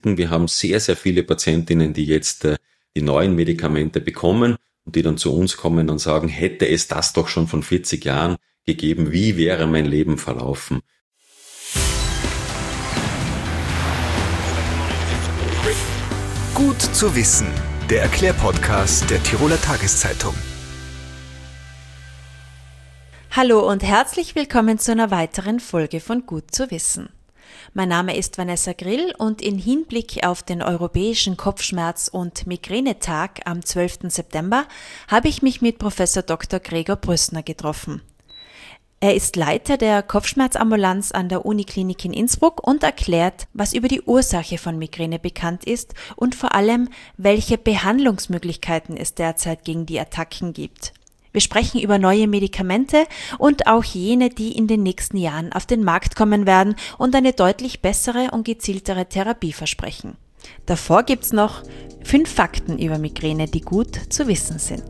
Wir haben sehr, sehr viele Patientinnen, die jetzt die neuen Medikamente bekommen und die dann zu uns kommen und sagen, hätte es das doch schon von 40 Jahren gegeben, wie wäre mein Leben verlaufen? Gut zu wissen, der Erklärpodcast der Tiroler Tageszeitung. Hallo und herzlich willkommen zu einer weiteren Folge von Gut zu wissen. Mein Name ist Vanessa Grill und in Hinblick auf den Europäischen Kopfschmerz- und Migränetag am 12. September habe ich mich mit Professor Dr. Gregor Brüssner getroffen. Er ist Leiter der Kopfschmerzambulanz an der Uniklinik in Innsbruck und erklärt, was über die Ursache von Migräne bekannt ist und vor allem, welche Behandlungsmöglichkeiten es derzeit gegen die Attacken gibt. Wir sprechen über neue Medikamente und auch jene, die in den nächsten Jahren auf den Markt kommen werden und eine deutlich bessere und gezieltere Therapie versprechen. Davor gibt's noch 5 Fakten über Migräne, die gut zu wissen sind.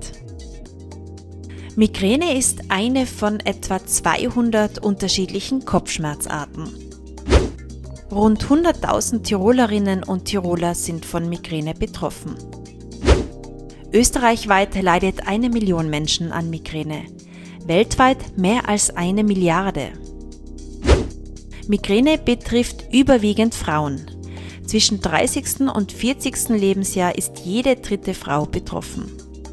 Migräne ist eine von etwa 200 unterschiedlichen Kopfschmerzarten. Rund 100.000 Tirolerinnen und Tiroler sind von Migräne betroffen. Österreichweit leidet 1 Million Menschen an Migräne, weltweit mehr als 1 Milliarde. Migräne betrifft überwiegend Frauen. Zwischen 30. und 40. Lebensjahr ist jede 3. Frau betroffen.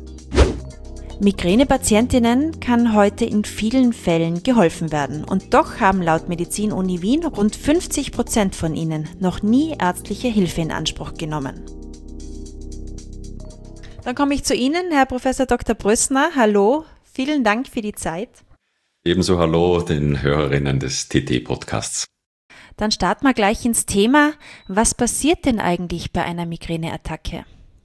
Migränepatientinnen kann heute in vielen Fällen geholfen werden und doch haben laut Medizin-Uni Wien rund 50% von ihnen noch nie ärztliche Hilfe in Anspruch genommen. Dann komme ich zu Ihnen, Herr Professor Dr. Brüssner. Hallo, vielen Dank für die Zeit. Ebenso hallo den Hörerinnen des TT-Podcasts. Dann starten wir gleich ins Thema. Was passiert denn eigentlich bei einer Migräneattacke?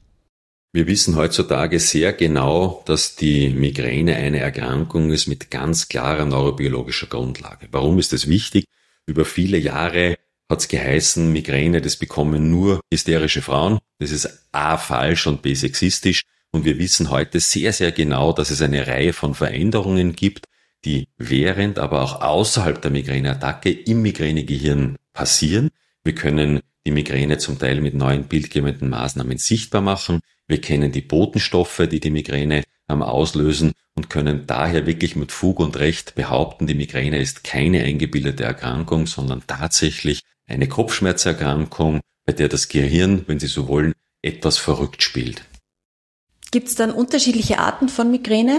Wir wissen heutzutage sehr genau, dass die Migräne eine Erkrankung ist mit ganz klarer neurobiologischer Grundlage. Warum ist das wichtig? Über viele Jahre hat es geheißen, Migräne, das bekommen nur hysterische Frauen. Das ist A, falsch und B, sexistisch. Und wir wissen heute sehr, sehr genau, dass es eine Reihe von Veränderungen gibt, die während, aber auch außerhalb der Migräneattacke im Migränegehirn passieren. Wir können die Migräne zum Teil mit neuen bildgebenden Maßnahmen sichtbar machen. Wir kennen die Botenstoffe, die die Migräne auslösen und können daher wirklich mit Fug und Recht behaupten, die Migräne ist keine eingebildete Erkrankung, sondern tatsächlich eine Kopfschmerzerkrankung, bei der das Gehirn, wenn Sie so wollen, etwas verrückt spielt. Gibt es dann unterschiedliche Arten von Migräne?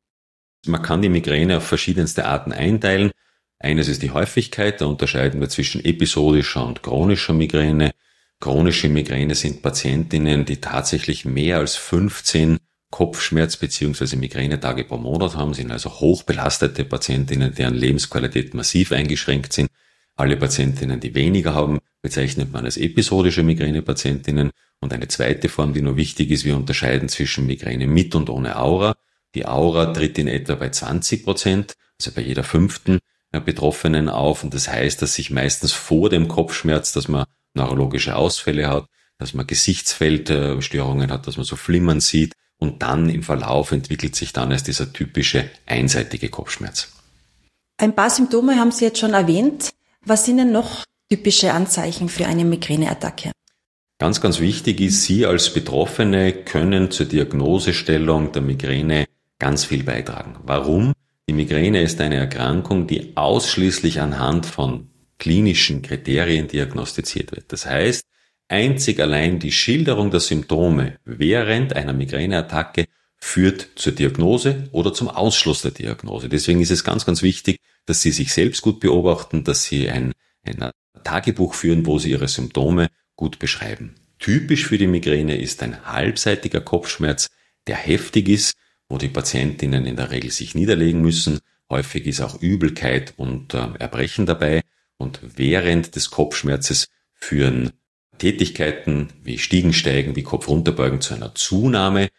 Man kann die Migräne auf verschiedenste Arten einteilen. Eines ist die Häufigkeit, da unterscheiden wir zwischen episodischer und chronischer Migräne. Chronische Migräne sind Patientinnen, die tatsächlich mehr als 15 Kopfschmerz- bzw. Migränetage pro Monat haben, sind also hochbelastete Patientinnen, deren Lebensqualität massiv eingeschränkt sind. Alle Patientinnen, die weniger haben, bezeichnet man als episodische Migränepatientinnen. Und eine zweite Form, die nur wichtig ist, wir unterscheiden zwischen Migräne mit und ohne Aura. Die Aura tritt in etwa bei 20%, also bei jeder 5. Betroffenen auf. Und das heißt, dass sich meistens vor dem Kopfschmerz, dass man neurologische Ausfälle hat, dass man Gesichtsfeldstörungen hat, dass man so Flimmern sieht und dann im Verlauf entwickelt sich dann erst dieser typische einseitige Kopfschmerz. Ein paar Symptome haben Sie jetzt schon erwähnt. Was sind denn noch typische Anzeichen für eine Migräneattacke? Ganz, ganz wichtig ist, Sie als Betroffene können zur Diagnosestellung der Migräne ganz viel beitragen. Warum? Die Migräne ist eine Erkrankung, die ausschließlich anhand von klinischen Kriterien diagnostiziert wird. Das heißt, einzig allein die Schilderung der Symptome während einer Migräneattacke führt zur Diagnose oder zum Ausschluss der Diagnose. Deswegen ist es ganz, ganz wichtig, dass Sie sich selbst gut beobachten, dass Sie ein Tagebuch führen, wo Sie Ihre Symptome gut beschreiben. Typisch für die Migräne ist ein halbseitiger Kopfschmerz, der heftig ist, wo die Patientinnen in der Regel sich niederlegen müssen. Häufig ist auch Übelkeit und Erbrechen dabei. Und während des Kopfschmerzes führen Tätigkeiten wie Stiegensteigen, wie Kopfrunterbeugen zu einer Zunahme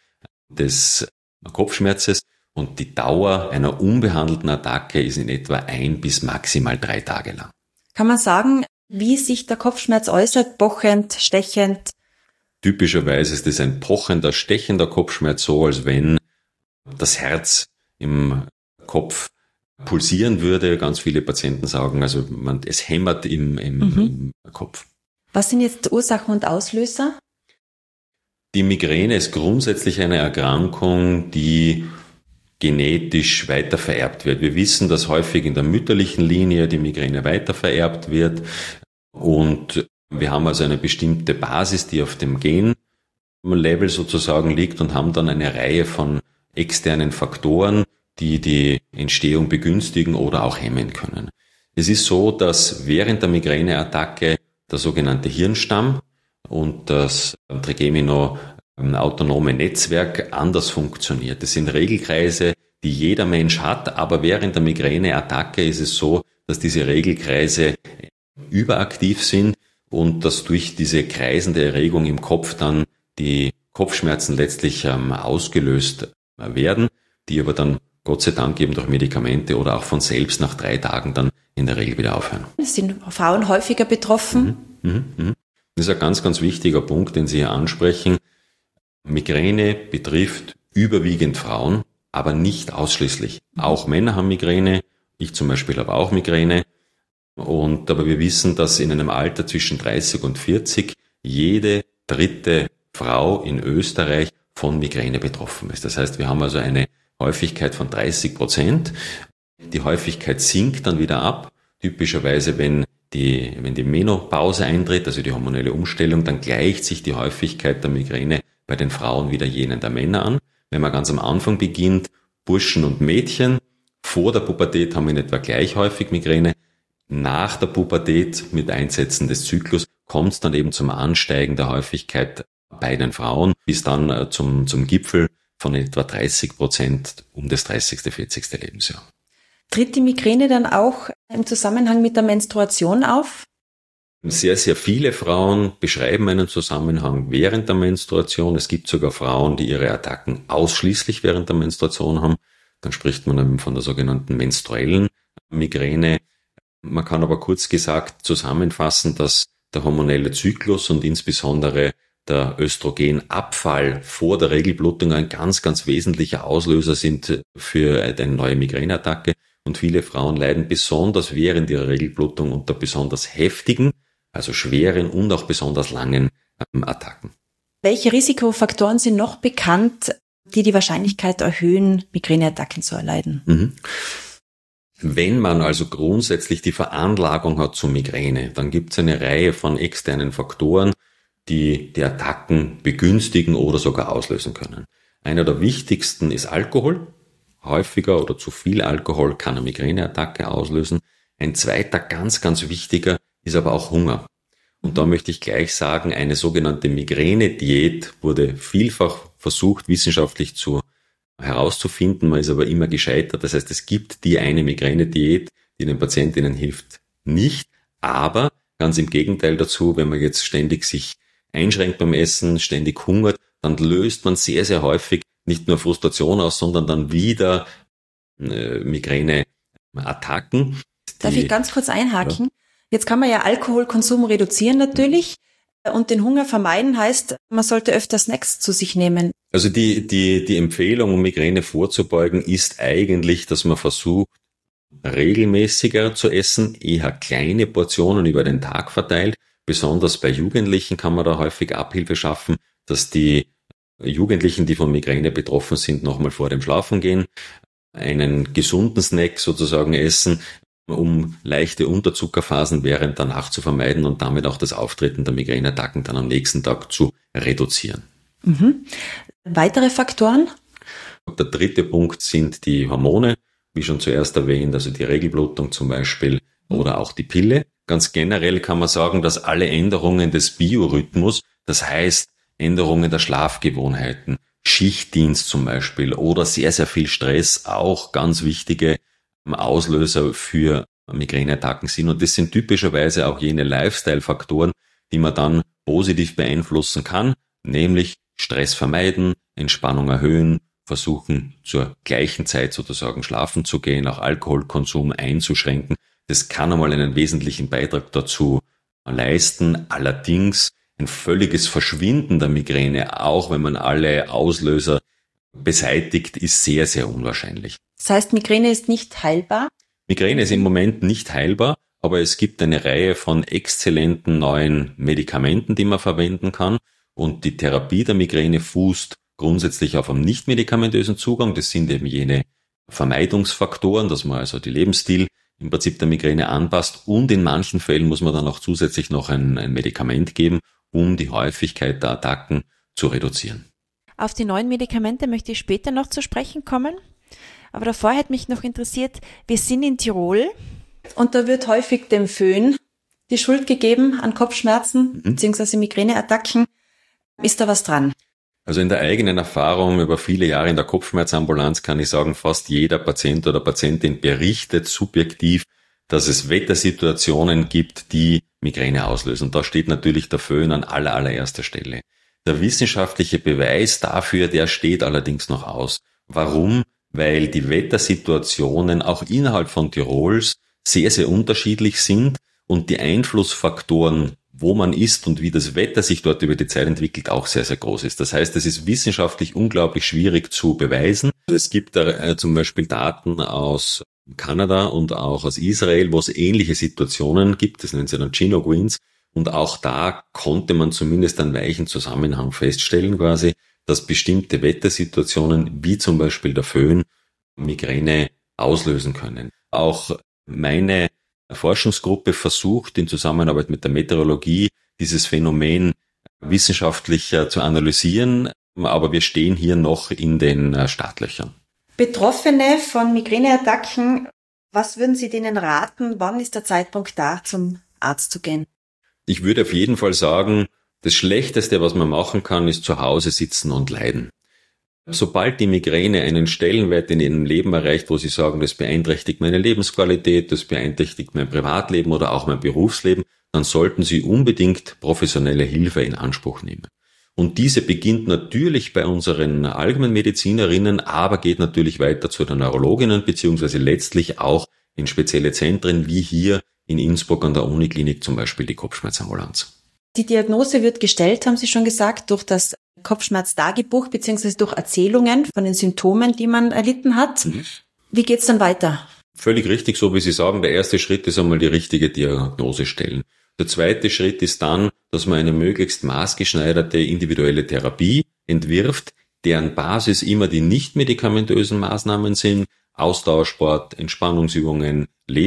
des Kopfschmerzes und die Dauer einer unbehandelten Attacke ist in etwa 1 bis maximal 3 Tage lang. Kann man sagen, wie sich der Kopfschmerz äußert? Pochend, stechend? Typischerweise ist es ein pochender, stechender Kopfschmerz, so als wenn das Herz im Kopf pulsieren würde. Ganz viele Patienten sagen, also es hämmert im Kopf. Was sind jetzt Ursachen und Auslöser? Die Migräne ist grundsätzlich eine Erkrankung, die genetisch weiter vererbt wird. Wir wissen, dass häufig in der mütterlichen Linie die Migräne weiter vererbt wird und wir haben also eine bestimmte Basis, die auf dem Genlevel sozusagen liegt und haben dann eine Reihe von externen Faktoren, die die Entstehung begünstigen oder auch hemmen können. Es ist so, dass während der Migräneattacke der sogenannte Hirnstamm und das Trigeminal-autonome Netzwerk anders funktioniert. Das sind Regelkreise, die jeder Mensch hat, aber während der Migräneattacke ist es so, dass diese Regelkreise überaktiv sind und dass durch diese kreisende Erregung im Kopf dann die Kopfschmerzen letztlich ausgelöst werden, die aber dann Gott sei Dank eben durch Medikamente oder auch von selbst nach 3 Tagen dann in der Regel wieder aufhören. Sind Frauen häufiger betroffen? Das ist ein ganz, ganz wichtiger Punkt, den Sie hier ansprechen. Migräne betrifft überwiegend Frauen, aber nicht ausschließlich. Auch Männer haben Migräne. Ich zum Beispiel habe auch Migräne. Aber wir wissen, dass in einem Alter zwischen 30 und 40 jede 3. Frau in Österreich von Migräne betroffen ist. Das heißt, wir haben also eine Häufigkeit von 30%. Die Häufigkeit sinkt dann wieder ab. Typischerweise, wenn die Menopause eintritt, also die hormonelle Umstellung, dann gleicht sich die Häufigkeit der Migräne bei den Frauen wieder jenen der Männer an. Wenn man ganz am Anfang beginnt, Burschen und Mädchen, vor der Pubertät haben wir in etwa gleich häufig Migräne. Nach der Pubertät mit Einsetzen des Zyklus kommt es dann eben zum Ansteigen der Häufigkeit bei den Frauen, bis dann zum Gipfel von etwa 30% um das 30., 40. Lebensjahr. Tritt die Migräne dann auch im Zusammenhang mit der Menstruation auf? Sehr, sehr viele Frauen beschreiben einen Zusammenhang während der Menstruation. Es gibt sogar Frauen, die ihre Attacken ausschließlich während der Menstruation haben. Dann spricht man eben von der sogenannten menstruellen Migräne. Man kann aber kurz gesagt zusammenfassen, dass der hormonelle Zyklus und insbesondere der Östrogenabfall vor der Regelblutung ein ganz, ganz wesentlicher Auslöser sind für eine neue Migräneattacke. Und viele Frauen leiden besonders während ihrer Regelblutung unter besonders heftigen, also schweren und auch besonders langen Attacken. Welche Risikofaktoren sind noch bekannt, die die Wahrscheinlichkeit erhöhen, Migräneattacken zu erleiden? Wenn man also grundsätzlich die Veranlagung hat zu Migräne, dann gibt es eine Reihe von externen Faktoren, die die Attacken begünstigen oder sogar auslösen können. Einer der wichtigsten ist Alkohol. Häufiger oder zu viel Alkohol kann eine Migräneattacke auslösen. Ein zweiter ganz, ganz wichtiger ist aber auch Hunger. Und da möchte ich gleich sagen, eine sogenannte Migräne-Diät wurde vielfach versucht, wissenschaftlich herauszufinden. Man ist aber immer gescheitert. Das heißt, es gibt die eine Migräne-Diät, die den Patientinnen hilft, nicht. Aber ganz im Gegenteil dazu, wenn man jetzt ständig sich einschränkt beim Essen, ständig hungert, dann löst man sehr, sehr häufig nicht nur Frustration aus, sondern dann wieder Migräneattacken. Darf ich ganz kurz einhaken? Ja. Jetzt kann man ja Alkoholkonsum reduzieren natürlich und den Hunger vermeiden heißt, man sollte öfter Snacks zu sich nehmen. Also die Empfehlung, um Migräne vorzubeugen, ist eigentlich, dass man versucht, regelmäßiger zu essen, eher kleine Portionen über den Tag verteilt. Besonders bei Jugendlichen kann man da häufig Abhilfe schaffen, dass die Jugendlichen, die von Migräne betroffen sind, nochmal vor dem Schlafengehen einen gesunden Snack sozusagen essen, um leichte Unterzuckerphasen während der Nacht zu vermeiden und damit auch das Auftreten der Migräneattacken dann am nächsten Tag zu reduzieren. Weitere Faktoren? Der 3. Punkt sind die Hormone, wie schon zuerst erwähnt, also die Regelblutung zum Beispiel oder auch die Pille. Ganz generell kann man sagen, dass alle Änderungen des Biorhythmus, das heißt Änderungen der Schlafgewohnheiten, Schichtdienst zum Beispiel oder sehr, sehr viel Stress auch ganz wichtige Auslöser für Migräneattacken sind. Und das sind typischerweise auch jene Lifestyle-Faktoren, die man dann positiv beeinflussen kann, nämlich Stress vermeiden, Entspannung erhöhen, versuchen zur gleichen Zeit sozusagen schlafen zu gehen, auch Alkoholkonsum einzuschränken. Das kann einmal einen wesentlichen Beitrag dazu leisten. Allerdings ein völliges Verschwinden der Migräne, auch wenn man alle Auslöser beseitigt, ist sehr, sehr unwahrscheinlich. Das heißt, Migräne ist nicht heilbar? Migräne ist im Moment nicht heilbar, aber es gibt eine Reihe von exzellenten neuen Medikamenten, die man verwenden kann. Und die Therapie der Migräne fußt grundsätzlich auf einem nicht-medikamentösen Zugang. Das sind eben jene Vermeidungsfaktoren, dass man also die Lebensstil im Prinzip der Migräne anpasst. Und in manchen Fällen muss man dann auch zusätzlich noch ein Medikament geben, um die Häufigkeit der Attacken zu reduzieren. Auf die neuen Medikamente möchte ich später noch zu sprechen kommen. Aber davor hätte mich noch interessiert, wir sind in Tirol und da wird häufig dem Föhn die Schuld gegeben an Kopfschmerzen bzw. Migräneattacken. Ist da was dran? Also in der eigenen Erfahrung über viele Jahre in der Kopfschmerzambulanz kann ich sagen, fast jeder Patient oder Patientin berichtet subjektiv, dass es Wettersituationen gibt, die Migräne auslösen. Da steht natürlich der Föhn an allererster Stelle. Der wissenschaftliche Beweis dafür, der steht allerdings noch aus. Warum? Weil die Wettersituationen auch innerhalb von Tirols sehr, sehr unterschiedlich sind und die Einflussfaktoren, wo man ist und wie das Wetter sich dort über die Zeit entwickelt, auch sehr, sehr groß ist. Das heißt, es ist wissenschaftlich unglaublich schwierig zu beweisen. Es gibt da zum Beispiel Daten aus Kanada und auch aus Israel, wo es ähnliche Situationen gibt. Das nennen sie dann Chinook Winds. Und auch da konnte man zumindest einen weichen Zusammenhang feststellen quasi, dass bestimmte Wettersituationen, wie zum Beispiel der Föhn, Migräne auslösen können. Auch meine Forschungsgruppe versucht in Zusammenarbeit mit der Meteorologie dieses Phänomen wissenschaftlich zu analysieren, aber wir stehen hier noch in den Startlöchern. Betroffene von Migräneattacken, was würden Sie denen raten? Wann ist der Zeitpunkt da, zum Arzt zu gehen? Ich würde auf jeden Fall sagen, das Schlechteste, was man machen kann, ist zu Hause sitzen und leiden. Sobald die Migräne einen Stellenwert in Ihrem Leben erreicht, wo Sie sagen, das beeinträchtigt meine Lebensqualität, das beeinträchtigt mein Privatleben oder auch mein Berufsleben, dann sollten Sie unbedingt professionelle Hilfe in Anspruch nehmen. Und diese beginnt natürlich bei unseren Allgemeinmedizinerinnen, aber geht natürlich weiter zu den Neurologinnen, beziehungsweise letztlich auch in spezielle Zentren wie hier in Innsbruck an der Uniklinik zum Beispiel die Kopfschmerzambulanz. Die Diagnose wird gestellt, haben Sie schon gesagt, durch das Kopfschmerztagebuch bzw. durch Erzählungen von den Symptomen, die man erlitten hat. Wie geht's dann weiter? Völlig richtig, so wie Sie sagen. Der erste Schritt ist einmal die richtige Diagnose stellen. Der zweite Schritt ist dann, dass man eine möglichst maßgeschneiderte individuelle Therapie entwirft, deren Basis immer die nicht-medikamentösen Maßnahmen sind, Ausdauersport, Entspannungsübungen,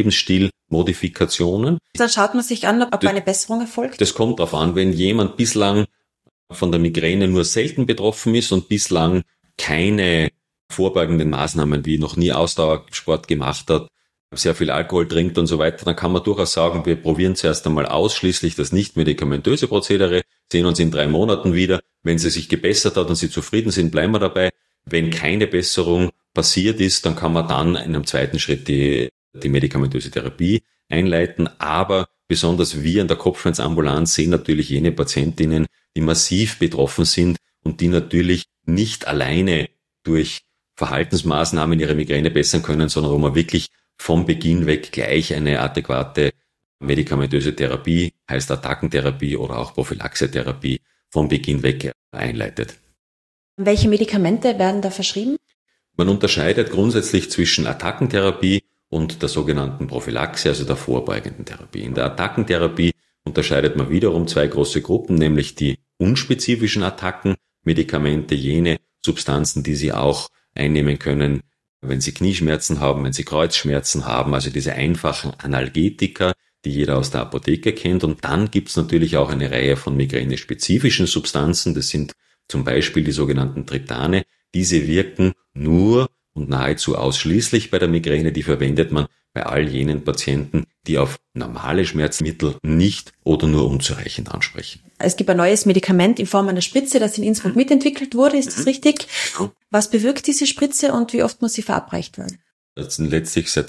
Lebensstilmodifikationen. Dann schaut man sich an, ob eine Besserung erfolgt? Das kommt darauf an, wenn jemand bislang von der Migräne nur selten betroffen ist und bislang keine vorbeugenden Maßnahmen wie noch nie Ausdauersport gemacht hat, sehr viel Alkohol trinkt und so weiter, dann kann man durchaus sagen, wir probieren zuerst einmal ausschließlich das nicht-medikamentöse Prozedere, sehen uns in 3 Monaten wieder. Wenn sie sich gebessert hat und sie zufrieden sind, bleiben wir dabei. Wenn keine Besserung passiert ist, dann kann man dann in einem zweiten Schritt die medikamentöse Therapie einleiten. Aber besonders wir in der Kopfschmerzambulanz sehen natürlich jene Patientinnen, die massiv betroffen sind und die natürlich nicht alleine durch Verhaltensmaßnahmen ihre Migräne bessern können, sondern wo man wirklich vom Beginn weg gleich eine adäquate medikamentöse Therapie, heißt Attackentherapie oder auch Prophylaxetherapie, vom Beginn weg einleitet. Welche Medikamente werden da verschrieben? Man unterscheidet grundsätzlich zwischen Attackentherapie und der sogenannten Prophylaxe, also der vorbeugenden Therapie. In der Attackentherapie unterscheidet man wiederum 2 große Gruppen, nämlich die unspezifischen Attackenmedikamente, jene Substanzen, die Sie auch einnehmen können, wenn Sie Knieschmerzen haben, wenn Sie Kreuzschmerzen haben, also diese einfachen Analgetika, die jeder aus der Apotheke kennt. Und dann gibt's natürlich auch eine Reihe von migränespezifischen Substanzen, das sind zum Beispiel die sogenannten Triptane. Diese wirken nur und nahezu ausschließlich bei der Migräne, die verwendet man bei all jenen Patienten, die auf normale Schmerzmittel nicht oder nur unzureichend ansprechen. Es gibt ein neues Medikament in Form einer Spritze, das in Innsbruck mitentwickelt wurde, ist das richtig? Was bewirkt diese Spritze und wie oft muss sie verabreicht werden? Letztlich seit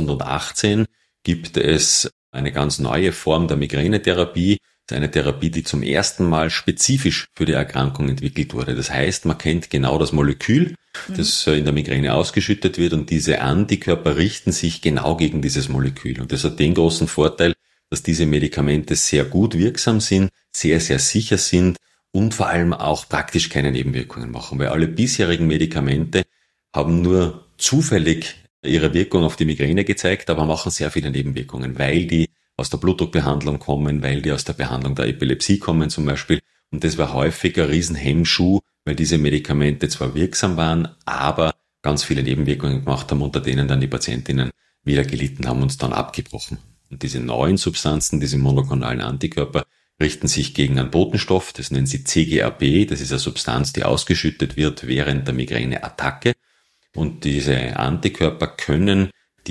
2018 gibt es eine ganz neue Form der Migränetherapie. Das ist eine Therapie, die zum ersten Mal spezifisch für die Erkrankung entwickelt wurde. Das heißt, man kennt genau das Molekül, das in der Migräne ausgeschüttet wird, und diese Antikörper richten sich genau gegen dieses Molekül. Und das hat den großen Vorteil, dass diese Medikamente sehr gut wirksam sind, sehr, sehr sicher sind und vor allem auch praktisch keine Nebenwirkungen machen, weil alle bisherigen Medikamente haben nur zufällig ihre Wirkung auf die Migräne gezeigt, aber machen sehr viele Nebenwirkungen, weil die aus der Blutdruckbehandlung kommen, weil die aus der Behandlung der Epilepsie kommen zum Beispiel. Und das war häufig ein Riesenhemmschuh, weil diese Medikamente zwar wirksam waren, aber ganz viele Nebenwirkungen gemacht haben, unter denen dann die Patientinnen wieder gelitten haben und es dann abgebrochen. Und diese neuen Substanzen, diese monoklonalen Antikörper, richten sich gegen einen Botenstoff, das nennen sie CGRP, das ist eine Substanz, die ausgeschüttet wird während der Migräneattacke. Und diese Antikörper können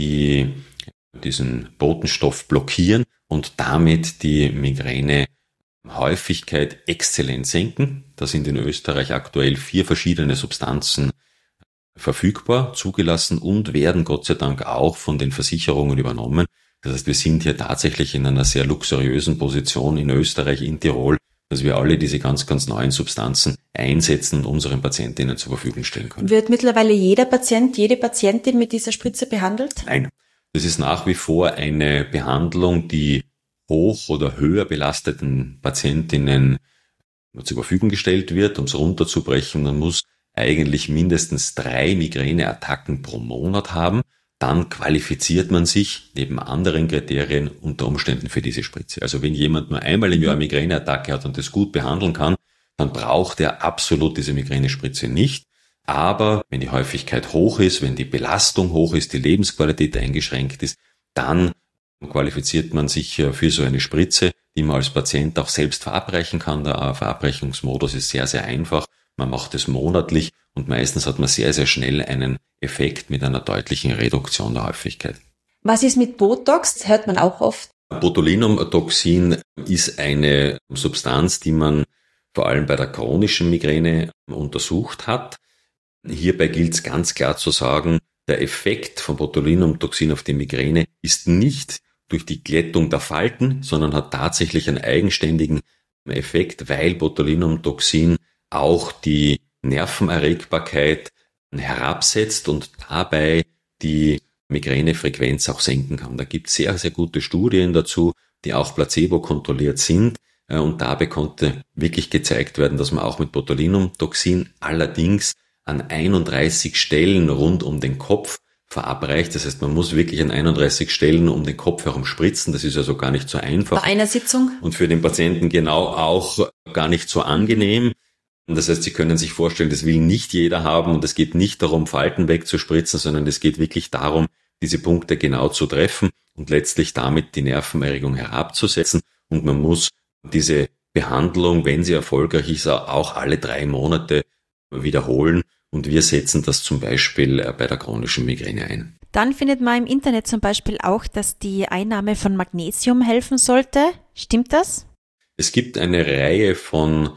diesen Botenstoff blockieren und damit die Migränehäufigkeit exzellent senken. Da sind in Österreich aktuell 4 verschiedene Substanzen verfügbar, zugelassen und werden Gott sei Dank auch von den Versicherungen übernommen. Das heißt, wir sind hier tatsächlich in einer sehr luxuriösen Position in Österreich, in Tirol, dass wir alle diese ganz, ganz neuen Substanzen einsetzen und unseren Patientinnen zur Verfügung stellen können. Wird mittlerweile jeder Patient, jede Patientin mit dieser Spritze behandelt? Nein. Das ist nach wie vor eine Behandlung, die hoch oder höher belasteten Patientinnen zur Verfügung gestellt wird. Um es runterzubrechen, man muss eigentlich mindestens 3 Migräneattacken pro Monat haben. Dann qualifiziert man sich neben anderen Kriterien unter Umständen für diese Spritze. Also wenn jemand nur einmal im Jahr eine Migräneattacke hat und das gut behandeln kann, dann braucht er absolut diese Migränespritze nicht. Aber wenn die Häufigkeit hoch ist, wenn die Belastung hoch ist, die Lebensqualität eingeschränkt ist, dann qualifiziert man sich für so eine Spritze, die man als Patient auch selbst verabreichen kann. Der Verabreichungsmodus ist sehr, sehr einfach. Man macht es monatlich und meistens hat man sehr, sehr schnell einen Effekt mit einer deutlichen Reduktion der Häufigkeit. Was ist mit Botox? Das hört man auch oft. Botulinumtoxin ist eine Substanz, die man vor allem bei der chronischen Migräne untersucht hat. Hierbei gilt es ganz klar zu sagen, der Effekt von Botulinumtoxin auf die Migräne ist nicht durch die Glättung der Falten, sondern hat tatsächlich einen eigenständigen Effekt, weil Botulinumtoxin auch die Nervenerregbarkeit herabsetzt und dabei die Migränefrequenz auch senken kann. Da gibt es sehr, sehr gute Studien dazu, die auch placebo-kontrolliert sind. Und dabei konnte wirklich gezeigt werden, dass man auch mit Botulinumtoxin allerdings an 31 Stellen rund um den Kopf verabreicht. Das heißt, man muss wirklich an 31 Stellen um den Kopf herum spritzen. Das ist also gar nicht so einfach. Bei einer Sitzung? Und für den Patienten genau auch gar nicht so angenehm. Das heißt, Sie können sich vorstellen, das will nicht jeder haben und es geht nicht darum, Falten wegzuspritzen, sondern es geht wirklich darum, diese Punkte genau zu treffen und letztlich damit die Nervenerregung herabzusetzen. Und man muss diese Behandlung, wenn sie erfolgreich ist, auch alle 3 Monate wiederholen. Und wir setzen das zum Beispiel bei der chronischen Migräne ein. Dann findet man im Internet zum Beispiel auch, dass die Einnahme von Magnesium helfen sollte. Stimmt das? Es gibt eine Reihe von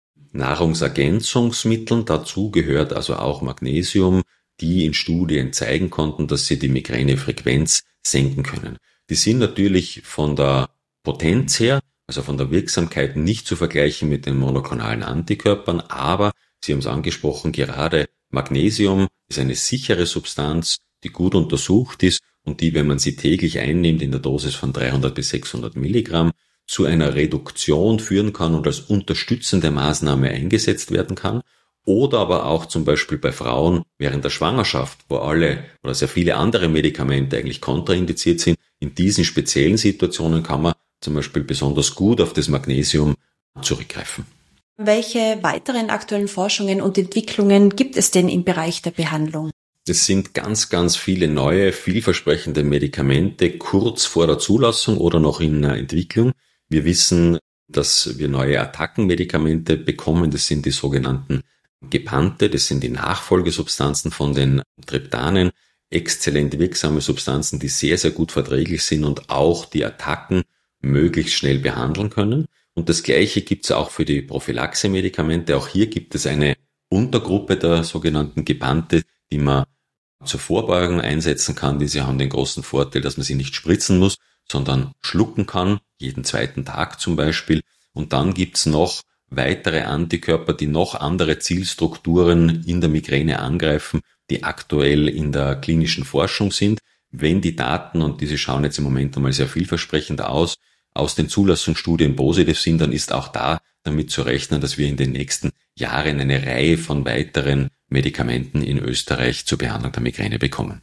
Nahrungsergänzungsmitteln, dazu gehört also auch Magnesium, die in Studien zeigen konnten, dass sie die Migränefrequenz senken können. Die sind natürlich von der Potenz her, also von der Wirksamkeit nicht zu vergleichen mit den monoklonalen Antikörpern, aber Sie haben es angesprochen, gerade Magnesium ist eine sichere Substanz, die gut untersucht ist und die, wenn man sie täglich einnimmt in der Dosis von 300 bis 600 Milligramm, zu einer Reduktion führen kann und als unterstützende Maßnahme eingesetzt werden kann. Oder aber auch zum Beispiel bei Frauen während der Schwangerschaft, wo alle oder sehr viele andere Medikamente eigentlich kontraindiziert sind. In diesen speziellen Situationen kann man zum Beispiel besonders gut auf das Magnesium zurückgreifen. Welche weiteren aktuellen Forschungen und Entwicklungen gibt es denn im Bereich der Behandlung? Es sind ganz, ganz viele neue, vielversprechende Medikamente kurz vor der Zulassung oder noch in der Entwicklung. Wir wissen, dass wir neue Attackenmedikamente bekommen. Das sind die sogenannten Gepante, das sind die Nachfolgesubstanzen von den Triptanen. Exzellent wirksame Substanzen, die sehr, sehr gut verträglich sind und auch die Attacken möglichst schnell behandeln können. Und das Gleiche gibt es auch für die Prophylaxe-Medikamente. Auch hier gibt es eine Untergruppe der sogenannten Gepante, die man zur Vorbeugung einsetzen kann. Diese haben den großen Vorteil, dass man sie nicht spritzen muss, sondern schlucken kann, jeden 2. Tag zum Beispiel. Und dann gibt es noch weitere Antikörper, die noch andere Zielstrukturen in der Migräne angreifen, die aktuell in der klinischen Forschung sind. Wenn die Daten, und diese schauen jetzt im Moment einmal sehr vielversprechend aus den Zulassungsstudien positiv sind, dann ist auch da damit zu rechnen, dass wir in den nächsten Jahren eine Reihe von weiteren Medikamenten in Österreich zur Behandlung der Migräne bekommen.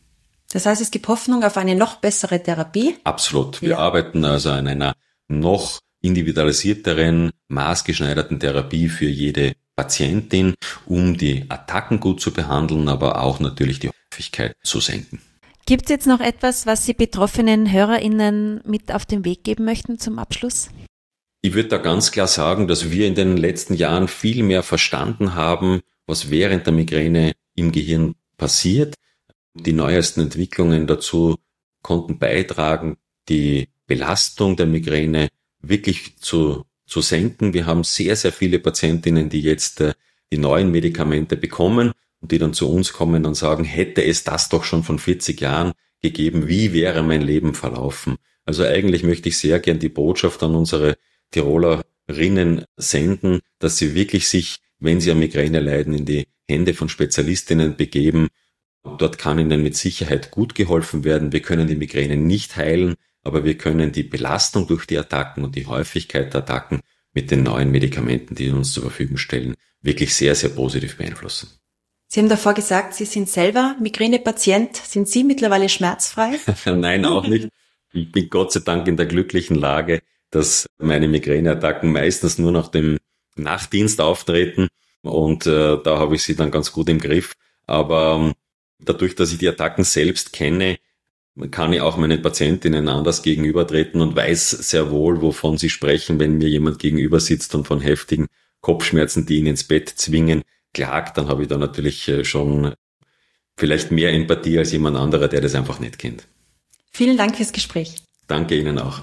Das heißt, es gibt Hoffnung auf eine noch bessere Therapie? Absolut. Wir arbeiten also an einer noch individualisierteren, maßgeschneiderten Therapie für jede Patientin, um die Attacken gut zu behandeln, aber auch natürlich die Häufigkeit zu senken. Gibt es jetzt noch etwas, was Sie betroffenen HörerInnen mit auf den Weg geben möchten zum Abschluss? Ich würde da ganz klar sagen, dass wir in den letzten Jahren viel mehr verstanden haben, was während der Migräne im Gehirn passiert. Die neuesten Entwicklungen dazu konnten beitragen, die Belastung der Migräne wirklich zu senken. Wir haben sehr, sehr viele Patientinnen, die jetzt die neuen Medikamente bekommen und die dann zu uns kommen und sagen, hätte es das doch schon von 40 Jahren gegeben, wie wäre mein Leben verlaufen? Also eigentlich möchte ich sehr gern die Botschaft an unsere Tirolerinnen senden, dass sie wirklich sich, wenn sie an Migräne leiden, in die Hände von Spezialistinnen begeben. Dort kann ihnen mit Sicherheit gut geholfen werden. Wir können die Migräne nicht heilen, aber wir können die Belastung durch die Attacken und die Häufigkeit der Attacken mit den neuen Medikamenten, die wir uns zur Verfügung stellen, wirklich sehr, sehr positiv beeinflussen. Sie haben davor gesagt, Sie sind selber Migränepatient. Sind Sie mittlerweile schmerzfrei? Nein, auch nicht. Ich bin Gott sei Dank in der glücklichen Lage, dass meine Migräneattacken meistens nur nach dem Nachtdienst auftreten und da habe ich sie dann ganz gut im Griff. Aber dadurch, dass ich die Attacken selbst kenne, kann ich auch meinen Patientinnen anders gegenübertreten und weiß sehr wohl, wovon sie sprechen, wenn mir jemand gegenüber sitzt und von heftigen Kopfschmerzen, die ihn ins Bett zwingen, klagt, dann habe ich da natürlich schon vielleicht mehr Empathie als jemand anderer, der das einfach nicht kennt. Vielen Dank fürs Gespräch. Danke Ihnen auch.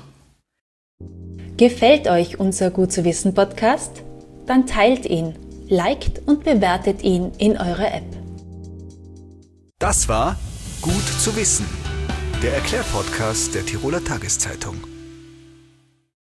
Gefällt euch unser Gut zu wissen Podcast? Dann teilt ihn, liked und bewertet ihn in eurer App. Das war Gut zu wissen, der Erklärpodcast der Tiroler Tageszeitung.